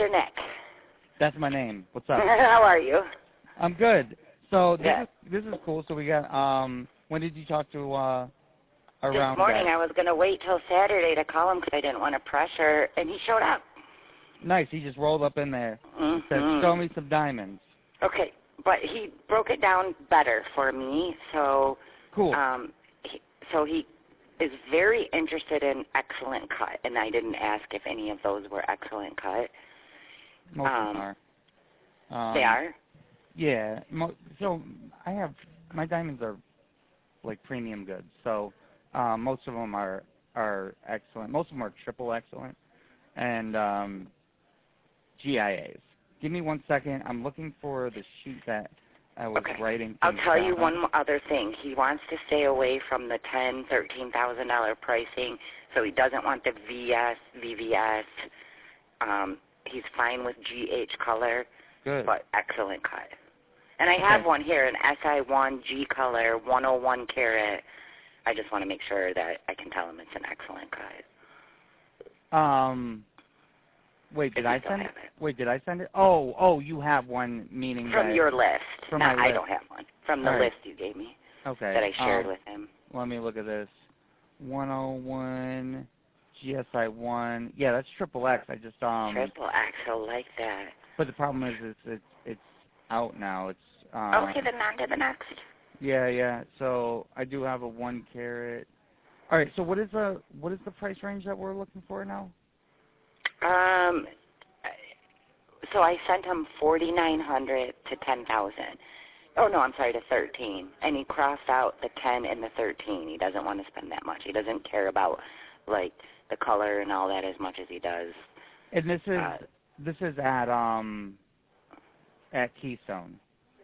Mr. Nick. That's my name. What's up? How are you? I'm good. So Yeah. this is cool. So we got when did you talk to around This morning that? I was going to wait till Saturday to call him because I didn't want to pressure, and he showed up. Nice. He just rolled up in there. Mm-hmm. He said, "Show me some diamonds." Okay, but he broke it down better for me. So Cool. he is very interested in excellent cut, and I didn't ask if any of those were excellent cut. Most of them are. They are? Yeah. So I have my diamonds are like premium goods. So most of them are excellent. Most of them are triple excellent, and GIAs. Give me 1 second. I'm looking for the sheet that I was writing. I'll tell you one other thing. He wants to stay away from the $13,000 pricing, so he doesn't want the VS, VVS. He's fine with GH color, but excellent cut. And I have one here, an SI1 G color, 101 carat. I just want to make sure that I can tell him it's an excellent cut. Wait, did I send it? Wait, did I send it? Oh, you have one, meaning from your list. From no, my list. I don't have one. From the list you gave me. Okay. That I shared with him. Let me look at this. 101 GSI1. Yeah, that's triple X. I just Triple X, I like that. But the problem is it's out now. It's okay, then on to the next. Yeah. So I do have a 1 carat. All right. So what is the price range that we're looking for now? So I sent him 4,900 to 10,000. Oh no, I'm sorry, to 13. And he crossed out the 10 and the 13. He doesn't want to spend that much. He doesn't care about like the color and all that as much as he does. And this is at Keystone.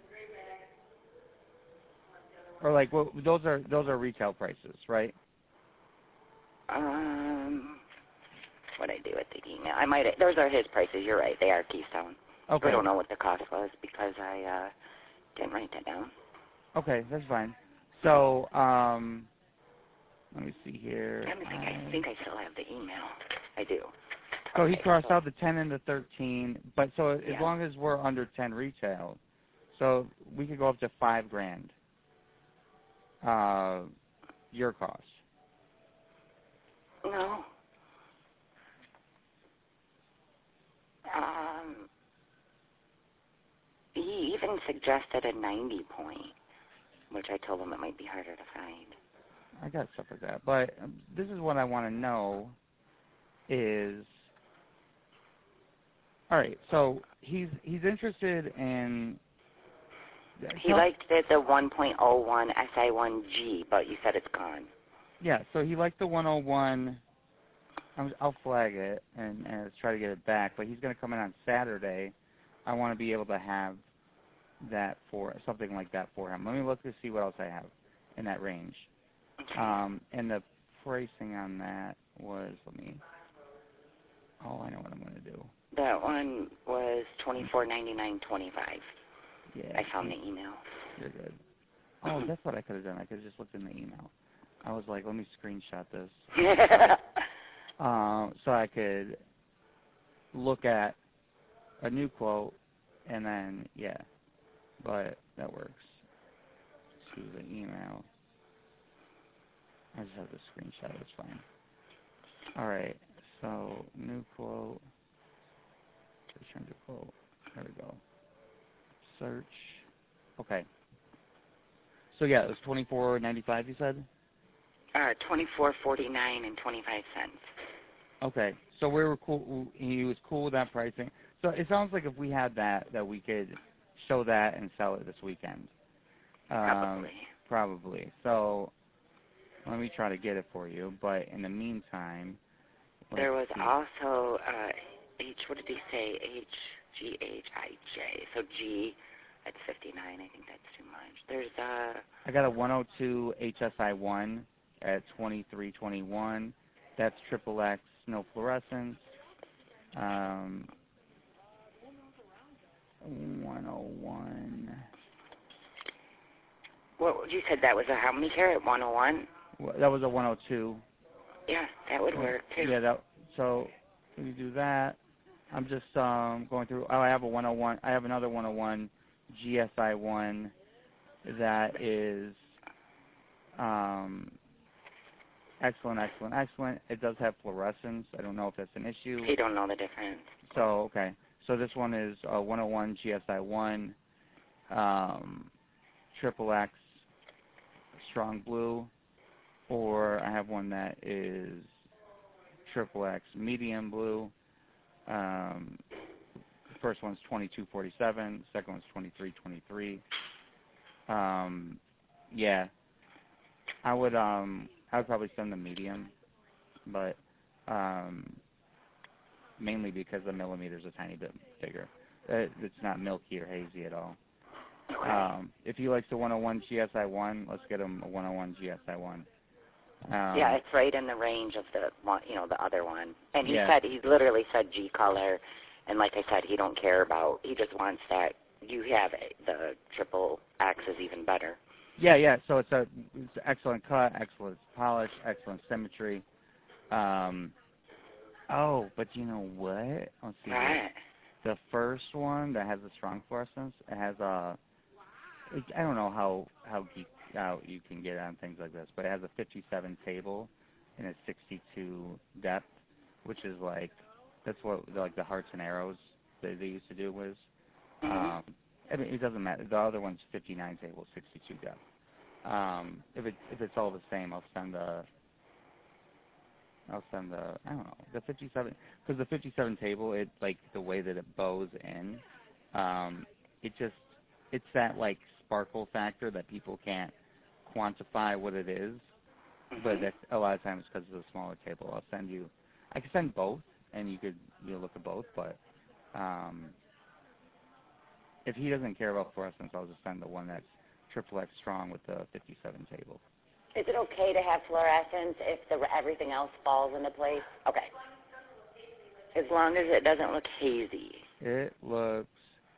Or like those are retail prices, right? What I do with the email. Those are his prices. You're right. They are Keystone. Okay. I don't know what the cost was because I didn't write that down. Okay, that's fine. So let me see here. I think I still have the email. I do. So he crossed out the 10 and the 13, but so as long as we're under 10 retail, so we could go up to $5,000. Your cost. No. He even suggested a 90 point, which I told him it might be harder to find. I got stuff like that, but this is what I want to know is, all right, so he's interested in... He liked the 1.01 SI1G, but you said it's gone. Yeah, so he liked the 101. I'll flag it and try to get it back, but he's going to come in on Saturday. I want to be able to have that for something like that for him. Let me look to see what else I have in that range. And the pricing on that was, I know what I'm going to do. That one was $24.99.25. Yeah. I found the email. You're good. Oh, that's what I could have done. I could have just looked in the email. I was like, let me screenshot this. So I could look at a new quote and then, but that works. See the email. I just have the screenshot. It's fine. All right. So new quote. Return to quote. There we go. Search. Okay. So yeah, it was $24.95. You said. $24.49 and 25 cents. Okay. So we were cool. He was cool with that pricing. So it sounds like if we had that we could show that and sell it this weekend. Probably. So let me try to get it for you. But in the meantime, there was also what did he say? HGHIJ. So G at 59. I think that's too much. There's I got a 102 HSI1 at 2321. That's triple X, no fluorescence. 101. What you said that was a how many carat? 101. That was a 102. Yeah, that would work too. Yeah, so we do that. I'm just going through. Oh, I have a 101. I have another 101 GSI1 that is excellent, excellent, excellent. It does have fluorescence. I don't know if that's an issue. You don't know the difference. So, okay. So this one is 101 GSI1, triple X, strong blue, or I have one that is triple X, medium blue. The first one's 2247, the second one's 2323. Yeah, I would probably send the medium, but mainly because the millimeter's a tiny bit bigger. It's not milky or hazy at all. Okay. If he likes the 101 GSI1, let's get him a 101 GSI1. Yeah, it's right in the range of the one, the other one. And he literally said G color, and like I said, he don't care about. He just wants that. You have it. The triple X is even better. Yeah. So it's excellent cut, excellent polish, excellent symmetry. Oh, but you know what? Let's see. Right. The first one that has the strong fluorescence, it has a. I don't know how geeked out you can get on things like this, but it has a 57 table and a 62 depth, which is that's what the hearts and arrows they used to do was. Mm-hmm. I mean, it doesn't matter. The other one's 59 table, 62 depth. If it's all the same, I'll send the I don't know, the 57, because the 57 table, it the way that it bows in, it's that sparkle factor that people can't quantify what it is, but that's a lot of times because of the smaller table. I can send both, and you could look at both, but if he doesn't care about fluorescence, I'll just send the one that's triple X strong with the 57 table. Is it okay to have fluorescence if everything else falls into place? Okay. As long as it doesn't look hazy. It looks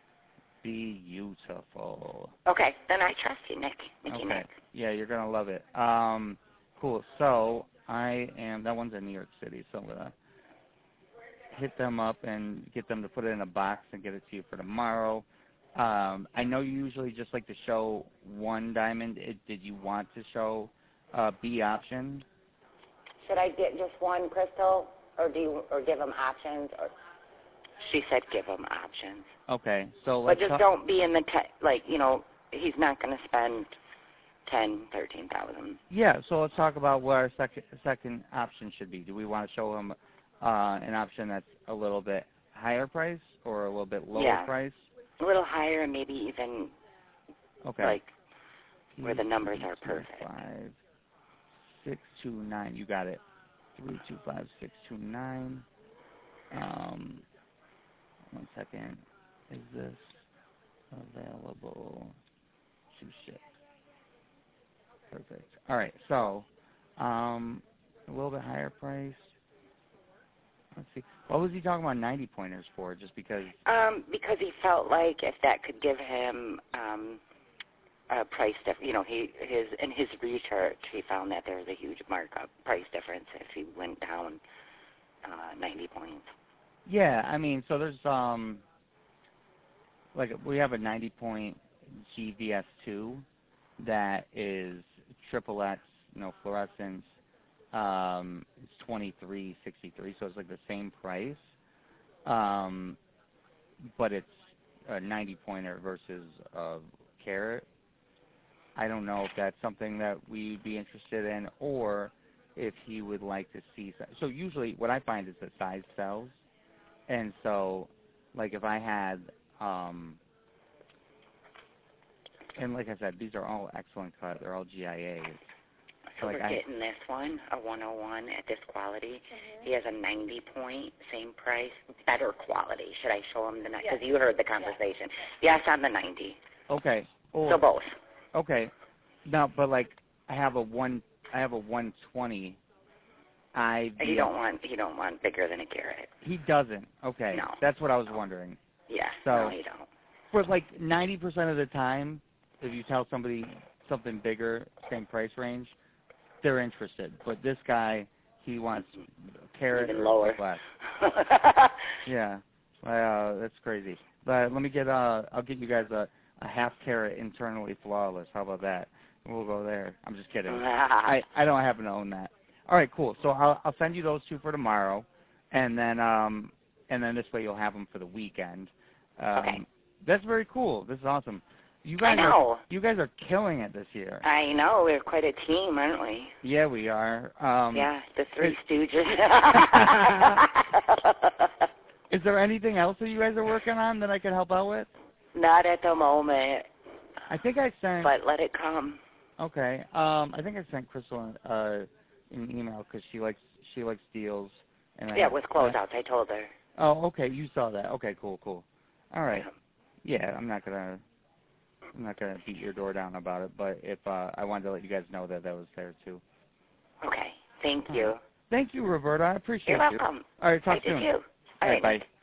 beautiful. Okay, then I trust you, Nick. Nick. Yeah, you're going to love it. Cool. So that one's in New York City, so I'm going to hit them up and get them to put it in a box and get it to you for tomorrow. I know you usually just like to show one diamond. Did you want to show B option? Should I get just one crystal, or give them options? Or she said give them options. Okay, so but just don't be in the he's not going to spend $13,000. Yeah, so let's talk about what our second option should be. Do we want to show him an option that's a little bit higher price or a little bit lower price? A little higher, and maybe even where the numbers are perfect. 629, you got it. 325629. 1 second. Is this available to ship? Perfect. All right, so a little bit higher price. Let's see. What was he talking about 90 pointers for? Just because? Because he felt like if that could give him a price difference. In his research, he found that there was a huge markup price difference if he went down 90 points. Yeah, I mean, so there's we have a 90-point GVS2 that is triple X, fluorescence. It's $23.63, so it's the same price, but it's a 90-pointer versus a carat. I don't know if that's something that we'd be interested in, or if he would like to see. So usually, what I find is that size sells, and so if I had, and like I said, these are all excellent cut. They're all GIAs. So we're getting this one, a 101 at this quality. Mm-hmm. He has a 90-point, same price, better quality. Should I show him the 90? Because you heard the conversation. Yes, on the 90. Okay. So both. Okay. No, but I have a 120. He don't want bigger than a carat. He doesn't. Okay. No. That's what I was wondering. Yeah. So, no, he don't. For 90% of the time, if you tell somebody something bigger, same price range, they're interested. But this guy, he wants carat even or lower. less. Yeah. That's crazy. But let me get I'll get you guys a half carat internally flawless. How about that? We'll go there. I'm just kidding. I don't happen to own that. All right, cool. So I'll send you those 2 for tomorrow, and then this way you'll have them for the weekend. Okay. That's very cool. This is awesome. You I guys know. You guys are killing it this year. I know. We're quite a team, aren't we? Yeah, we are. Yeah, the Three Stooges. Is there anything else that you guys are working on that I could help out with? Not at the moment. I think I sent. But let it come. Okay. I think I sent Crystal an email because she likes deals. And yeah, with closeouts. I told her. Oh, okay. You saw that. Okay, cool. All right. Yeah, I'm not gonna beat your door down about it, but if I wanted to let you guys know that was there too. Okay. Thank you. Thank you, Roberta. I appreciate You're you. welcome. All right, talk soon. Did you? All right, bye.